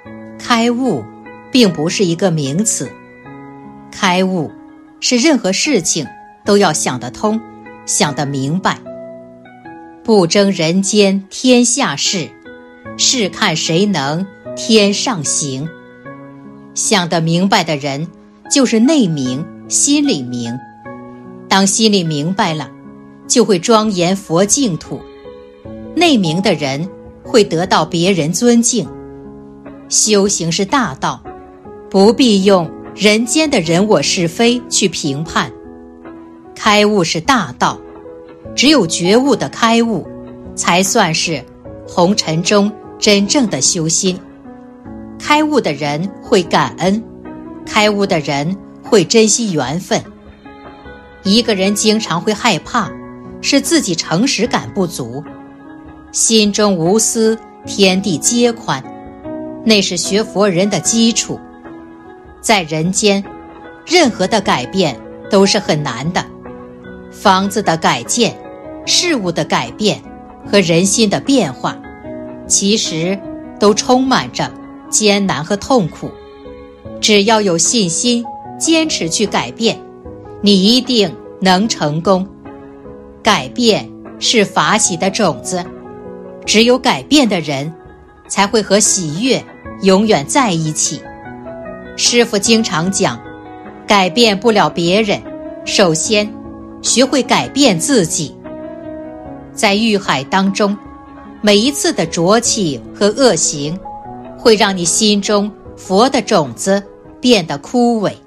开悟并不是一个名词，开悟是任何事情都要想得通，想得明白。不争人间天下事，试看谁能天上行。想得明白的人就是内明，心里明。当心里明白了，就会庄严佛净土。内明的人会得到别人尊敬。修行是大道，不必用人间的人我是非去评判。开悟是大道，只有觉悟的开悟，才算是红尘中真正的修心。开悟的人会感恩，开悟的人会珍惜缘分。一个人经常会害怕，是自己诚实感不足。心中无私，天地皆宽，那是学佛人的基础。在人间，任何的改变都是很难的。房子的改建，事物的改变和人心的变化，其实都充满着艰难和痛苦。只要有信心，坚持去改变，你一定能成功。改变是法喜的种子，只有改变的人才会和喜悦永远在一起。师父经常讲，改变不了别人，首先学会改变自己。在欲海当中，每一次的浊气和恶行，会让你心中佛的种子变得枯萎。